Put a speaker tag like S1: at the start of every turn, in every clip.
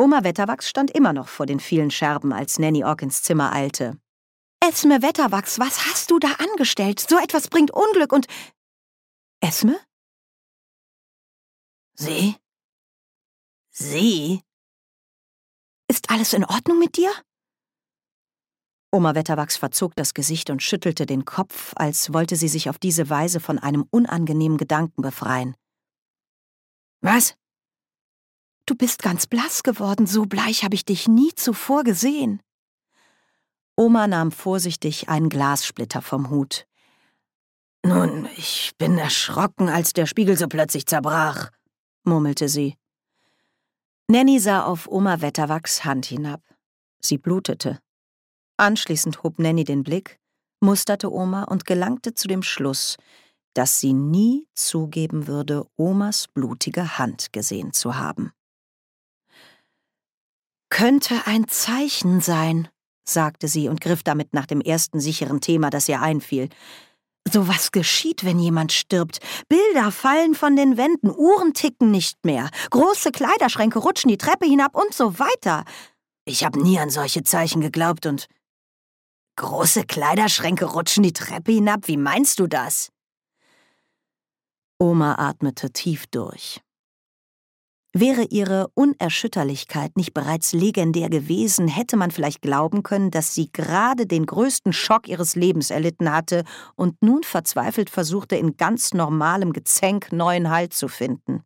S1: Oma Wetterwachs stand immer noch vor den vielen Scherben, als Nanny Ogg ins Zimmer eilte. »Esme Wetterwachs, was hast du da angestellt? So etwas bringt Unglück und...« »Esme?«
S2: »Sie? Sie?«
S1: »Ist alles in Ordnung mit dir?« Oma Wetterwachs verzog das Gesicht und schüttelte den Kopf, als wollte sie sich auf diese Weise von einem unangenehmen Gedanken befreien.
S2: »Was?«
S1: »Du bist ganz blass geworden, so bleich habe ich dich nie zuvor gesehen.« Oma nahm vorsichtig einen Glassplitter vom Hut.
S2: »Nun, ich bin erschrocken, als der Spiegel so plötzlich zerbrach«, murmelte sie.
S1: Nanny sah auf Oma Wetterwachs Hand hinab. Sie blutete. Anschließend hob Nanny den Blick, musterte Oma und gelangte zu dem Schluss, dass sie nie zugeben würde, Omas blutige Hand gesehen zu haben. »Könnte ein Zeichen sein«, sagte sie und griff damit nach dem ersten sicheren Thema, das ihr einfiel. »So was geschieht, wenn jemand stirbt. Bilder fallen von den Wänden, Uhren ticken nicht mehr, große Kleiderschränke rutschen die Treppe hinab und so weiter.«
S2: »Ich habe nie an solche Zeichen geglaubt und... Große Kleiderschränke rutschen die Treppe hinab, wie meinst du das?«
S1: Oma atmete tief durch. Wäre ihre Unerschütterlichkeit nicht bereits legendär gewesen, hätte man vielleicht glauben können, dass sie gerade den größten Schock ihres Lebens erlitten hatte und nun verzweifelt versuchte, in ganz normalem Gezänk neuen Halt zu finden.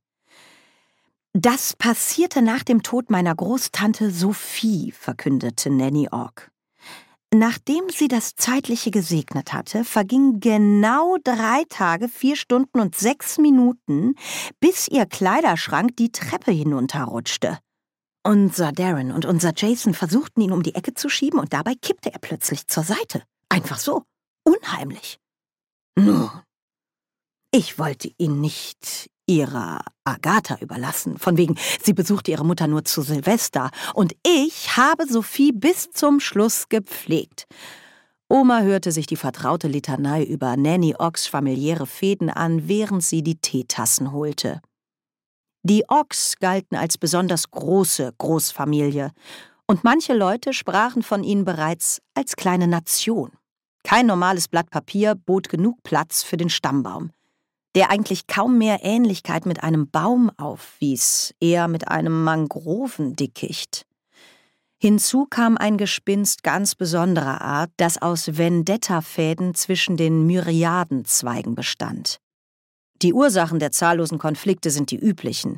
S1: »Das passierte nach dem Tod meiner Großtante Sophie«, verkündete Nanny Ogg. »Nachdem sie das Zeitliche gesegnet hatte, vergingen genau 3 Tage, 4 Stunden und 6 Minuten, bis ihr Kleiderschrank die Treppe hinunterrutschte. Unser Darren und unser Jason versuchten, ihn um die Ecke zu schieben und dabei kippte er plötzlich zur Seite. Einfach so. Unheimlich. Nun, ich wollte ihn nicht ihrer Agatha überlassen, von wegen, sie besuchte ihre Mutter nur zu Silvester, und ich habe Sophie bis zum Schluss gepflegt.« Oma hörte sich die vertraute Litanei über Nanny Oggs familiäre Fehden an, während sie die Teetassen holte. Die Oggs galten als besonders große Großfamilie, und manche Leute sprachen von ihnen bereits als kleine Nation. Kein normales Blatt Papier bot genug Platz für den Stammbaum, der eigentlich kaum mehr Ähnlichkeit mit einem Baum aufwies, eher mit einem Mangrovendickicht. Hinzu kam ein Gespinst ganz besonderer Art, das aus Vendetta-Fäden zwischen den Myriadenzweigen bestand. Die Ursachen der zahllosen Konflikte sind die üblichen.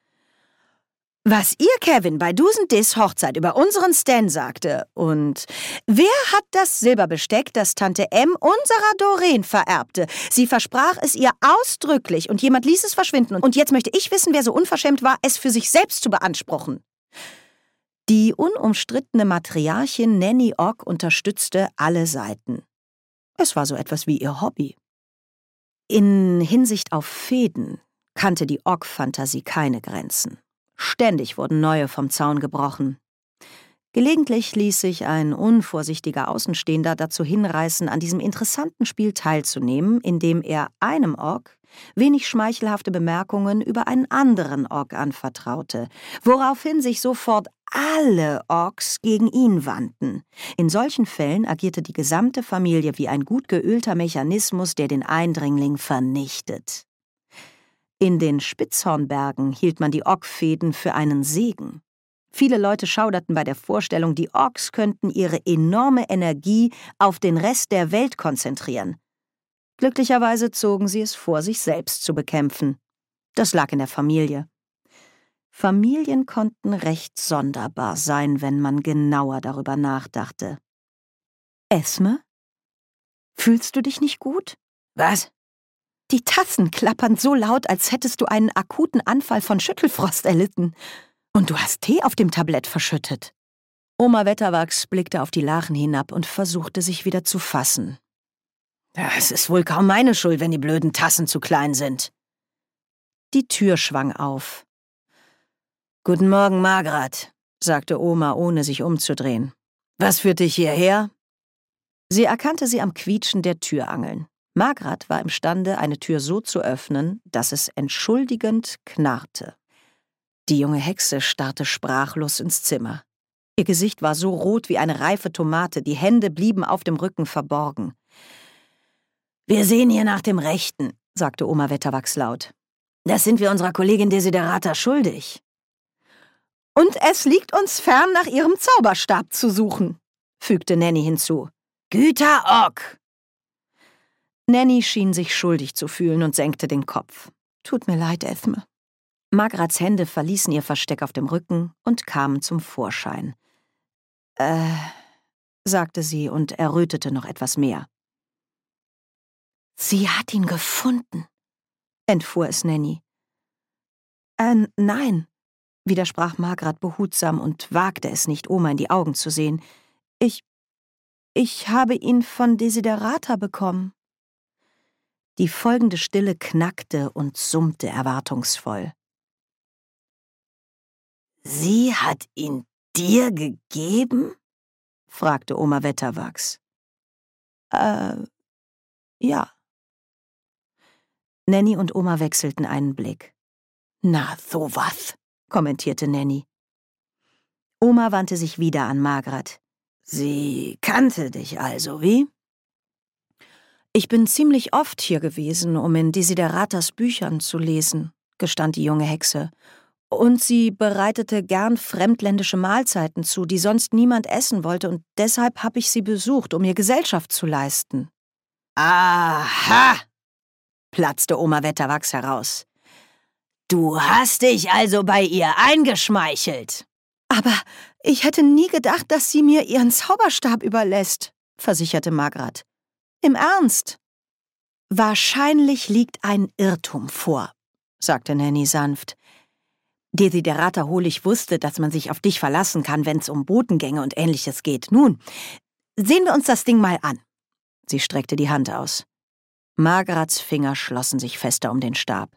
S1: »Was ihr, Kevin, bei Dusendis Hochzeit über unseren Stan sagte und wer hat das Silberbesteck, das Tante M. unserer Doreen vererbte? Sie versprach es ihr ausdrücklich und jemand ließ es verschwinden und jetzt möchte ich wissen, wer so unverschämt war, es für sich selbst zu beanspruchen.« Die unumstrittene Matriarchin Nanny Ogg unterstützte alle Seiten. Es war so etwas wie ihr Hobby. In Hinsicht auf Fehden kannte die Ogg-Fantasie keine Grenzen. Ständig wurden neue vom Zaun gebrochen. Gelegentlich ließ sich ein unvorsichtiger Außenstehender dazu hinreißen, an diesem interessanten Spiel teilzunehmen, indem er einem Ogg wenig schmeichelhafte Bemerkungen über einen anderen Ogg anvertraute, woraufhin sich sofort alle Oggs gegen ihn wandten. In solchen Fällen agierte die gesamte Familie wie ein gut geölter Mechanismus, der den Eindringling vernichtet. In den Spitzhornbergen hielt man die Ogg-Fehden für einen Segen. Viele Leute schauderten bei der Vorstellung, die Oggs könnten ihre enorme Energie auf den Rest der Welt konzentrieren. Glücklicherweise zogen sie es vor, sich selbst zu bekämpfen. Das lag in der Familie. Familien konnten recht sonderbar sein, wenn man genauer darüber nachdachte. »Esme? Fühlst du dich nicht gut?«
S2: »Was?«
S1: »Die Tassen klappern so laut, als hättest du einen akuten Anfall von Schüttelfrost erlitten. Und du hast Tee auf dem Tablett verschüttet.« Oma Wetterwachs blickte auf die Lachen hinab und versuchte, sich wieder zu fassen.
S2: »Es ist wohl kaum meine Schuld, wenn die blöden Tassen zu klein sind.«
S1: Die Tür schwang auf.
S2: »Guten Morgen, Margret«, sagte Oma, ohne sich umzudrehen. »Was führt dich hierher?«
S1: Sie erkannte sie am Quietschen der Türangeln. Margret war imstande, eine Tür so zu öffnen, dass es entschuldigend knarrte. Die junge Hexe starrte sprachlos ins Zimmer. Ihr Gesicht war so rot wie eine reife Tomate, die Hände blieben auf dem Rücken verborgen.
S2: »Wir sehen hier nach dem Rechten«, sagte Oma Wetterwachs laut. »Das sind wir unserer Kollegin Desiderata schuldig.«
S1: »Und es liegt uns fern, nach ihrem Zauberstab zu suchen«, fügte Nanny hinzu.
S2: »Güter Ock!«
S1: Nanny schien sich schuldig zu fühlen und senkte den Kopf. »Tut mir leid, Ethme.« Margarats Hände verließen ihr Versteck auf dem Rücken und kamen zum Vorschein. Sagte sie und errötete noch etwas mehr.
S2: »Sie hat ihn gefunden«,
S1: entfuhr es Nanny. Nein«, widersprach Margaret behutsam und wagte es nicht, Oma in die Augen zu sehen. Ich habe ihn von Desiderata bekommen.« Die folgende Stille knackte und summte erwartungsvoll.
S2: »Sie hat ihn dir gegeben?«
S1: fragte Oma Wetterwachs. Ja. Nanny und Oma wechselten einen Blick.
S2: »Na, sowas«,
S1: kommentierte Nanny. Oma wandte sich wieder an Margaret.
S2: »Sie kannte dich also, wie?«
S1: »Ich bin ziemlich oft hier gewesen, um in Desideratas Büchern zu lesen«, gestand die junge Hexe. »Und sie bereitete gern fremdländische Mahlzeiten zu, die sonst niemand essen wollte, und deshalb habe ich sie besucht, um ihr Gesellschaft zu leisten.«
S2: »Aha«,
S1: platzte Oma Wetterwachs heraus.
S2: »Du hast dich also bei ihr eingeschmeichelt.«
S1: »Aber ich hätte nie gedacht, dass sie mir ihren Zauberstab überlässt«, versicherte Margaret. »Im Ernst?« »Wahrscheinlich liegt ein Irrtum vor«, sagte Nanny sanft. »Desiderata Holig wusste, dass man sich auf dich verlassen kann, wenn es um Botengänge und Ähnliches geht. Nun, sehen wir uns das Ding mal an.« Sie streckte die Hand aus. Margarets Finger schlossen sich fester um den Stab.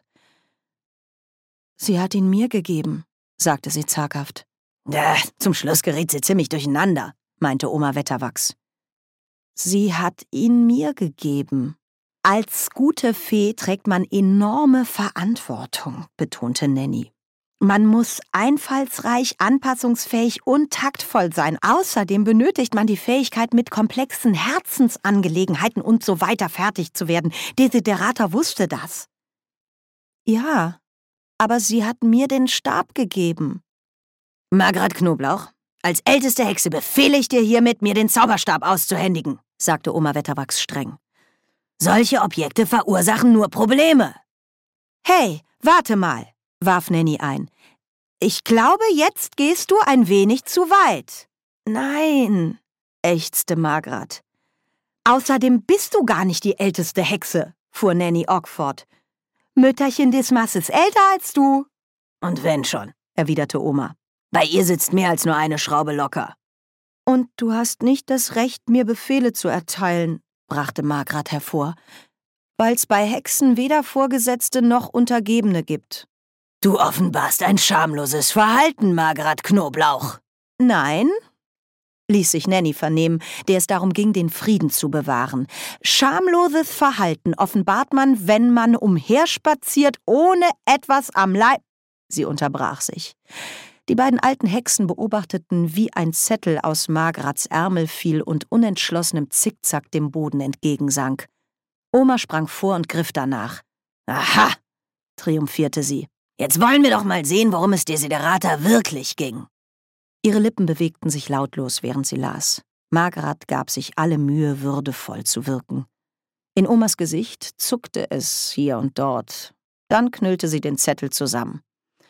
S1: »Sie hat ihn mir gegeben«, sagte sie zaghaft.
S2: »Zum Schluss geriet sie ziemlich durcheinander«,
S1: meinte Oma Wetterwachs. »Sie hat ihn mir gegeben. Als gute Fee trägt man enorme Verantwortung«, betonte Nanny. »Man muss einfallsreich, anpassungsfähig und taktvoll sein. Außerdem benötigt man die Fähigkeit, mit komplexen Herzensangelegenheiten und so weiter fertig zu werden. Desiderata wusste das.« »Ja, aber sie hat mir den Stab gegeben.«
S2: »Margaret Knoblauch, als älteste Hexe befehle ich dir hiermit, mir den Zauberstab auszuhändigen«, sagte Oma Wetterwachs streng. »Solche Objekte verursachen nur Probleme.«
S1: »Hey, warte mal«, warf Nanny ein. »Ich glaube, jetzt gehst du ein wenig zu weit.« »Nein«, ächzte Margaret. »Außerdem bist du gar nicht die älteste Hexe«, fuhr Nanny Ogg fort. »Mütterchen Dismas ist älter als du.«
S2: »Und wenn schon«,
S1: erwiderte Oma.
S2: »Bei ihr sitzt mehr als nur eine Schraube locker.«
S1: »Und du hast nicht das Recht, mir Befehle zu erteilen«, brachte Margaret hervor, »weil's bei Hexen weder Vorgesetzte noch Untergebene gibt.«
S2: »Du offenbarst ein schamloses Verhalten, Margaret Knoblauch.«
S1: »Nein«, ließ sich Nanny vernehmen, der es darum ging, den Frieden zu bewahren. »Schamloses Verhalten offenbart man, wenn man umherspaziert, ohne etwas am Leib...« Sie unterbrach sich. Die beiden alten Hexen beobachteten, wie ein Zettel aus Margarets Ärmel fiel und unentschlossenem Zickzack dem Boden entgegensank. Oma sprang vor und griff danach.
S2: »Aha«,
S1: triumphierte sie.
S2: »Jetzt wollen wir doch mal sehen, worum es Desiderata wirklich ging.«
S1: Ihre Lippen bewegten sich lautlos, während sie las. Margaret gab sich alle Mühe, würdevoll zu wirken. In Omas Gesicht zuckte es hier und dort. Dann knüllte sie den Zettel zusammen.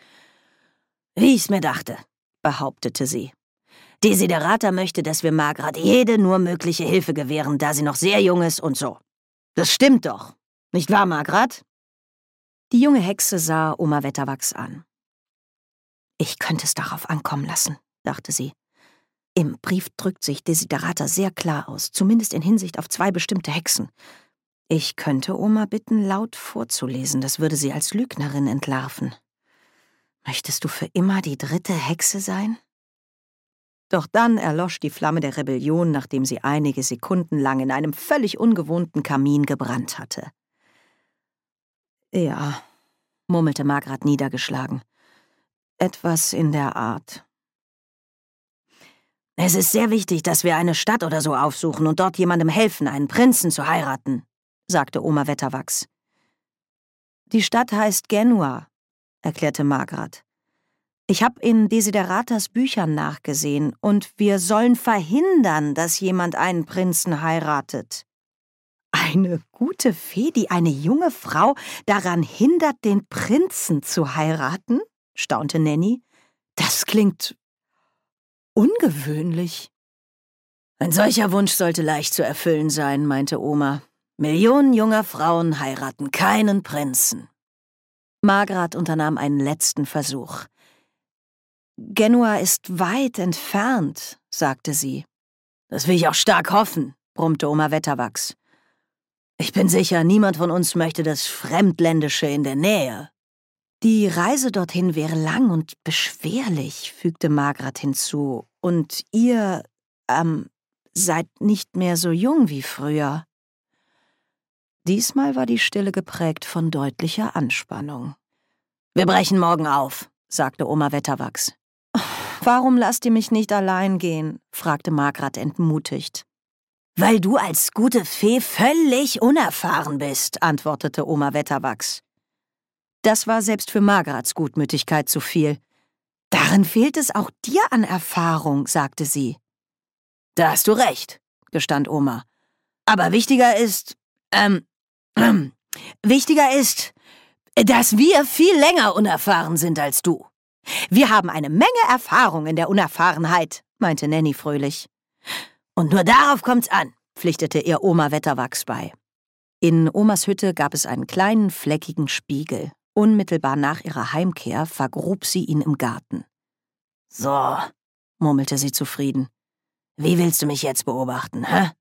S2: »Wie ich's mir dachte«,
S1: behauptete sie.
S2: »Desiderata möchte, dass wir Margaret jede nur mögliche Hilfe gewähren, da sie noch sehr jung ist und so. Das stimmt doch, nicht wahr, Margaret?«
S1: Die junge Hexe sah Oma Wetterwachs an. »Ich könnte es darauf ankommen lassen«, dachte sie. »Im Brief drückt sich Desiderata sehr klar aus, zumindest in Hinsicht auf 2 bestimmte Hexen. Ich könnte Oma bitten, laut vorzulesen, das würde sie als Lügnerin entlarven. Möchtest du für immer die 3. Hexe sein?« Doch dann erlosch die Flamme der Rebellion, nachdem sie einige Sekunden lang in einem völlig ungewohnten Kamin gebrannt hatte. »Ja«, murmelte Margaret niedergeschlagen. Etwas in der Art. Es ist sehr wichtig, dass wir eine Stadt oder so aufsuchen und dort jemandem helfen, einen Prinzen zu heiraten, sagte Oma Wetterwachs. Die Stadt heißt Genua, erklärte Margret. Ich habe in Desideratas Büchern nachgesehen und wir sollen verhindern, dass jemand einen Prinzen heiratet. Eine gute Fee, die eine junge Frau daran hindert, den Prinzen zu heiraten? Staunte Nanny. Das klingt ungewöhnlich. Ein solcher Wunsch sollte leicht zu erfüllen sein, meinte Oma. Millionen junger Frauen heiraten keinen Prinzen. Margret unternahm einen letzten Versuch. Genua ist weit entfernt, sagte sie. Das will ich auch stark hoffen, brummte Oma Wetterwachs. Ich bin sicher, niemand von uns möchte das Fremdländische in der Nähe. Die Reise dorthin wäre lang und beschwerlich, fügte Margret hinzu. Und ihr, seid nicht mehr so jung wie früher. Diesmal war die Stille geprägt von deutlicher Anspannung. Wir brechen morgen auf, sagte Oma Wetterwachs. Warum lasst ihr mich nicht allein gehen? Fragte Margret entmutigt. Weil du als gute Fee völlig unerfahren bist, antwortete Oma Wetterwachs. Das war selbst für Margrets Gutmütigkeit zu viel. Darin fehlt es auch dir an Erfahrung, sagte sie. Da hast du recht, gestand Oma. Aber wichtiger ist, dass wir viel länger unerfahren sind als du. Wir haben eine Menge Erfahrung in der Unerfahrenheit, meinte Nanny fröhlich. Und nur darauf kommt's an, pflichtete ihr Oma Wetterwachs bei. In Omas Hütte gab es einen kleinen, fleckigen Spiegel. Unmittelbar nach ihrer Heimkehr vergrub sie ihn im Garten. So, murmelte sie zufrieden. Wie willst du mich jetzt beobachten, hä?